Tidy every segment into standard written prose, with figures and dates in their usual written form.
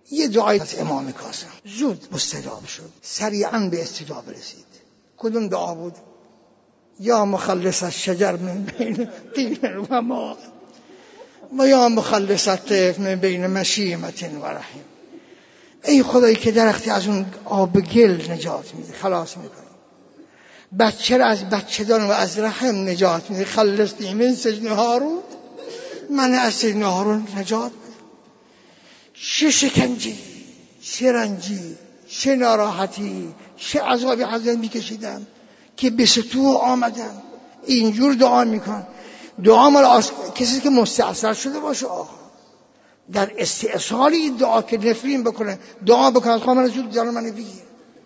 یه دعای از امام کاظم زود مستجاب شد، سریعا به استجابه رسید. کدوم دعا بود؟ یا مخلص الشجر من بین طین و ماء و یا مخلص الطیف من بین مشیمة و رحم. ای خدایی که درختی از اون آب گل نجات میده، خلاص میکنه. بچه را از بچه‌دان و از رحم نجات میده. خلصنی من سجن هارون، من از سجن هارون نجات میده. چه شکنجی، چه رنجی، چه ناراحتی، چه عذابی حضرت میکشیدم که به سطوح آمدم. اینجور دعا میکن. دعا مال کسی که مستعصر شده باشه آقا در استئصال این دعا که نفرین بکنه، دعا بکنه از خواهم رسول جان من بگیر.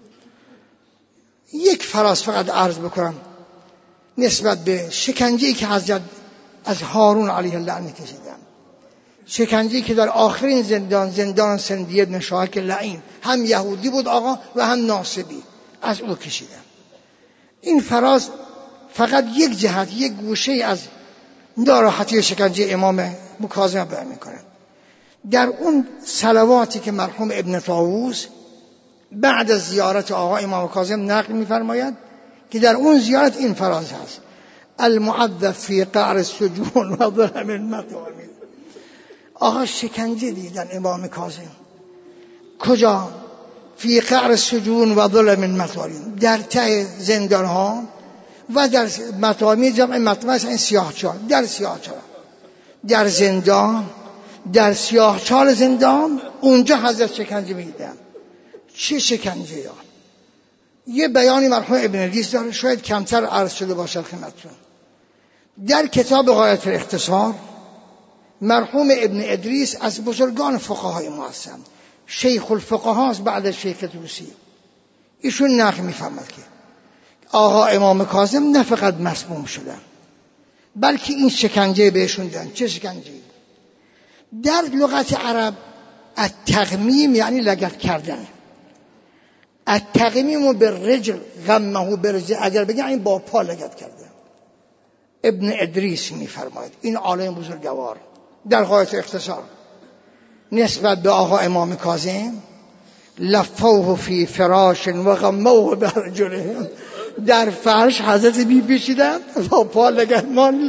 یک فراز فقط عرض بکنم نسبت به شکنجه‌ای که حضرت از هارون علیه اللعنه کشیدن. شکنجه‌ای که در آخرین زندان سندی ابن شاهک لعین، هم یهودی بود آقا و هم ناصبی، از او کشیدن. این فراز فقط یک جهت، یک گوشه از ناراحتی شکنجه امام کاظم بیان میکنه. در اون صلواتی که مرحوم ابن طاووس بعد از زیارت آقا امام کاظم نقل میفرماید که در اون زیارت این فراز هست: المعذب فی قعر السجون و ظلم المطامع. آقا شکنجه دیدن امام کاظم کجا؟ فی قعر السجون و ظلم المطامع، در ته زندان ها و در مطامع، جمع مطامع این سیاهچال، در سیاهچال، در زندان، در سیاهچال زندان، اونجا حضرت شکنجه میدیدن. چه شکنجه یا یه بیانی مرحوم ابن ادریس داره، شاید کمتر عرض شده باشه خدمتتون. در کتاب غایت الاختصار مرحوم ابن ادریس از بزرگان فقهای ما هستند، شیخ الفقهاست بعد از شیخ طوسی. ایشون نقل میفرماد که آقا امام کاظم نه فقط مسموم شدن بلکه این شکنجه بهشون دادن. چه شکنجه؟ در لغت عرب التغمیم یعنی لگد کردن. التغمیم بالرجل غمه بالرجل، اگر بگن این با پا لگد کردن. ابن ادریس میفرماید، این عالم بزرگوار در غایت اختصار نسبت به آقا امام کاظم: لفوه فی فراش و غموه برجلهم، در فرش حضرت می‌پیچیدن با پا لگدمانی.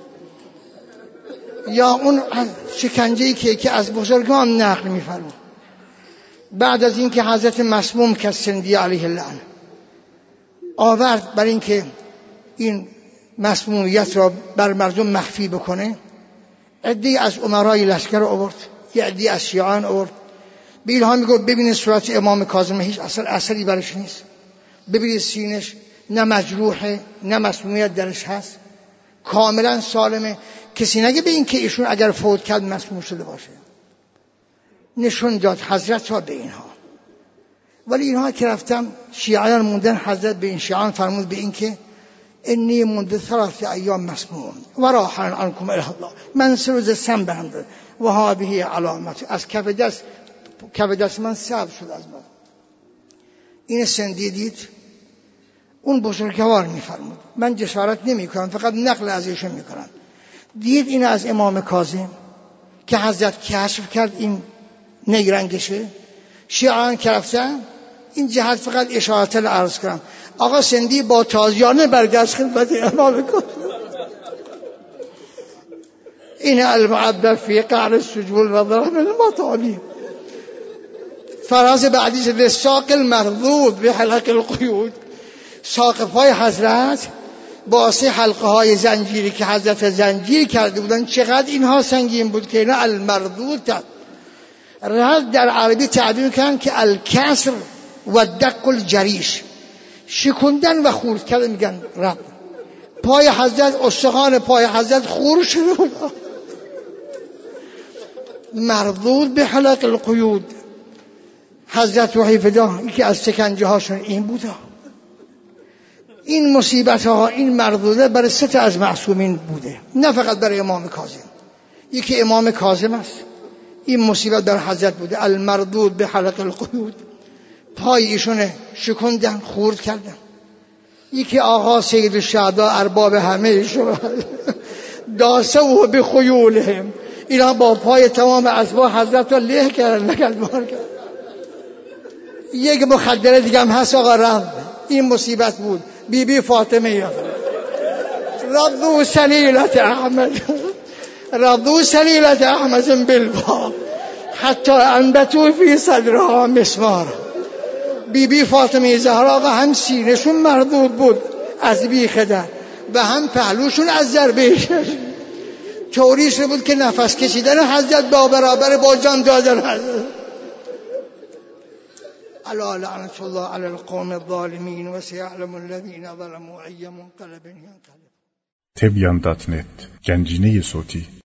یا اون شکنجه‌ای که از بزرگان نقل می‌فرماید بعد از اینکه حضرت مسموم که سندی علیه اللعنه آورد برای اینکه این مسمومیت را بر مردم مخفی بکنه، عده‌ای از امرای لشکر رو آورد، یه عده‌ای از شیعان آورد. به اینها میگفت ببینید صورت امام کاظم هیچ اثری برش نیست، ببینید سینش نه مجروحه نه مسمومیت درش هست، کاملا سالمه. کسی نگه به این که ایشون اگر فوت کرد مسموم شده باشه. نشون داد حضرت را به اینها. ولی اینها که رفتن شیعان موندن، حضرت به این شیعان فرمود به این که انی منذ 3 ایام مسموم و راحن عنکم الی الله، من 3 روز سم بهم داد و هذه علامت، از کف دست من سبز شد از من. این سندی دید، اون بزرگوار میفرمود، من جسارت نمی کنم فقط نقل از ایشون میکنم، دید این از امام کاظم که حضرت کشف کرد این نیرنگشه. شیعان که رفتن این جهت فقط اشارت عرض کنم. آقا سندی با تازیانه برگشت خدمت امام کاظم. این المعذب فی قعر السجون و ظلم المطامع. فراز بعدی شده ساق المردود به حلق القیود، ساق پای حضرت با 3 حلقه های زنجیری که حضرت زنجیر کرده بودن چقدر اینها سنگین بود که اینا المردود رد در عربی تعبیر کردن که الکسر و دق الجریش، شکندن و خورد کردن. میگن رب پای حضرت، استخوان پای حضرت خورد شده بود. مردود به حلق القیود. حضرت روحی فدا یکی از شکنجه هاشون این بود. این مصیبت ها، این مردوده برای 3 از معصومین بوده، نه فقط برای امام کاظم. یکی امام کاظم است، این مصیبت در حضرت بوده. المردود به حلق القیود، پای ایشون شکندن خورد کردن. یکی آقا سید الشهدا ارباب همه شما داسه و به خیولهم، اینا با پای تمام اسبا حضرت رو له کردن، نگلبار کردن. یک مخدره دیگه هم هست آقا رفت. این مصیبت بود. بی فاطمه یا رضو سلیلت احمد، رضو سلیلت احمد بالباب حتی انبتو فی صدرها مسمار. بی فاطمه زهرا هم سینه‌شون مردود بود از بیخ در و هم پهلوشون از ضربه طوری شده بود که نفس کشیدن حضرت با برابر با جان دادن حضرت. الا لعنت الله علی القوم الظالمین و سیعلم الذین ظلموا ای منقلب ینقلب. Tebyan.net Gənciniyə صوتی